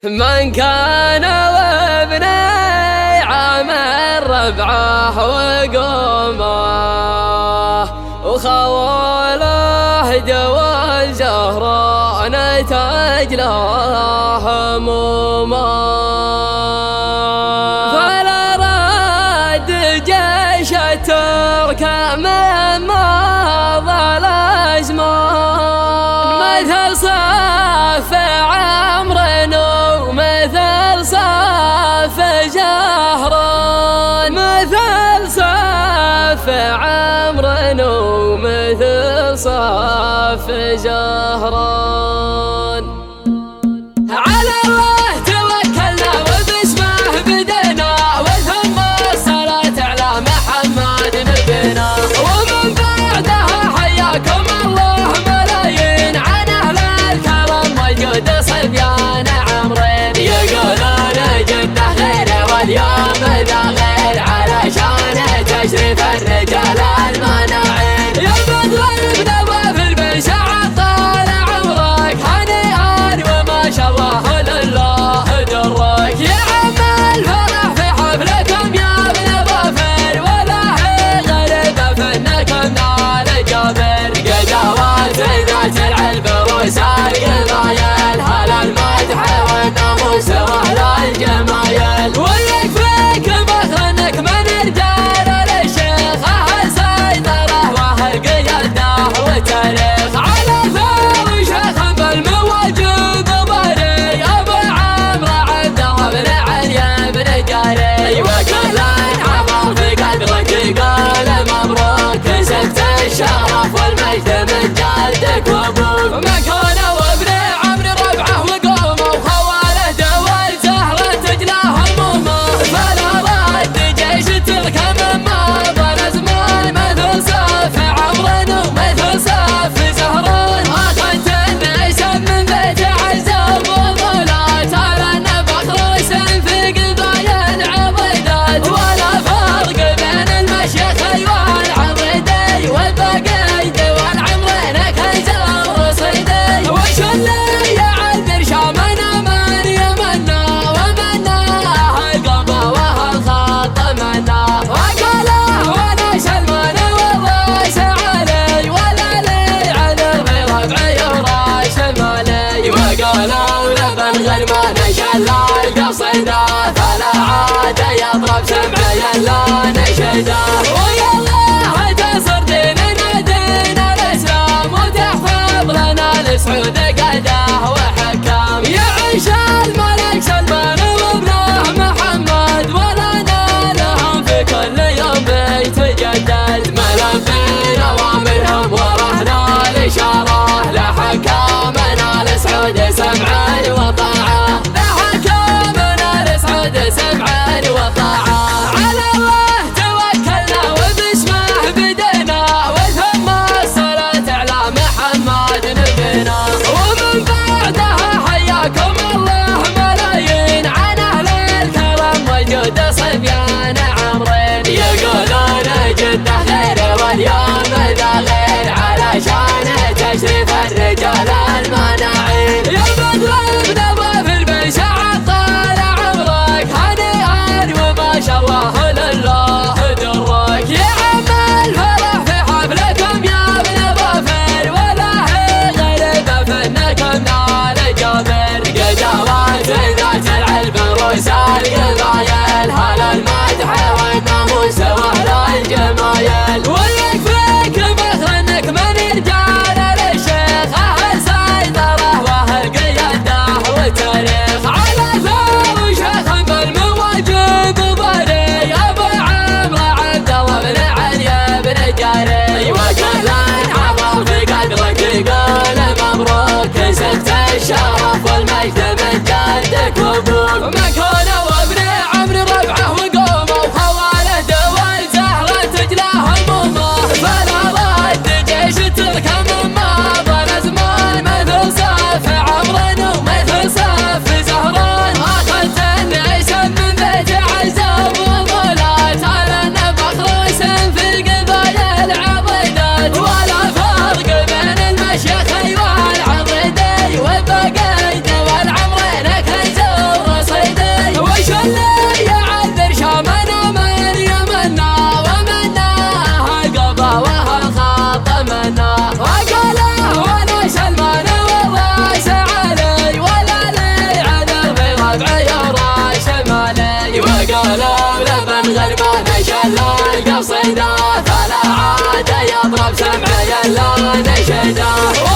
من كان وابني عامر ربعه وقومه وخوله جوال زهران تجله همومه فلا رد جيش الترك مما ظل أزمان مثل صف عمرو ومثل صف زهران مثل صف عمرو ومثل صف زهران. على الله توكلنا وباسمه بدينا وثم الصلاة على محمد نبينا ومن بعدها حياكم الله ملايين عن أهل الكرم وجود صبيان عمرين يقولون جنة غير واليوم ذا غير علشان تشريف الرجال المناعين يا بدر ابن وافر بن سعد طال عمرك هنيئا وما شاء الله لله درك يا عم الفرح في حفلكم يا ابن وافر ولا هي غريب فنكم نال جابر قدوات ذات العلم وسال قضايا هلا المدح والناموس واهل الجمايل ويكفيك فخرك من رجال الشيخ اهل سيطره واهل قياده وتاريخ على ثور شيخ بالمواجب بري ابو عمرو عبده بن علي بن جاري وكل عمر في قدرك قال مبروك كسبت الشرف والمجد من جدك وابوك مكان وابن عمرو ربعه وقومه وخواله دوال زهره تجلاه همومه فلا رد جيش ترك مما ظل زمان مثل صف عمرو ومثل صف زهران اخذت النسب من بيت عزه وفضولات على نفخ روس في قضايا العضيدات ولا فرق بين المشيخ والعضيدي والبقيد والعمرين كنزر رصيدي وش اللي يعذر شامنا من يمنا ومنا القلب وهالخط منا وقاله وانا سلمان والراس علي ولا لي على الغير ربعي وراس مالي وقالوا لبن غرمان شلا القصيده فلا عاد يضرب سمعي الا نشده ويالله تنصر ديننا دين الاسلام وتحفظ لنا السعود قاده وحكام يعيش الملك سلمان وابنه محمد ولنا لهم في كل يوم بيتجدد ملبين اوامرهم ورحنا الاشاره لحكامنا السعود سمعا وطاعه لحكامنا السعود سمعا وطاعه على الله توكلنا وباسمه بدينا وثم الصلاة على محمد نبينا ومن بعد صوته يضرب سمعي الا نشده.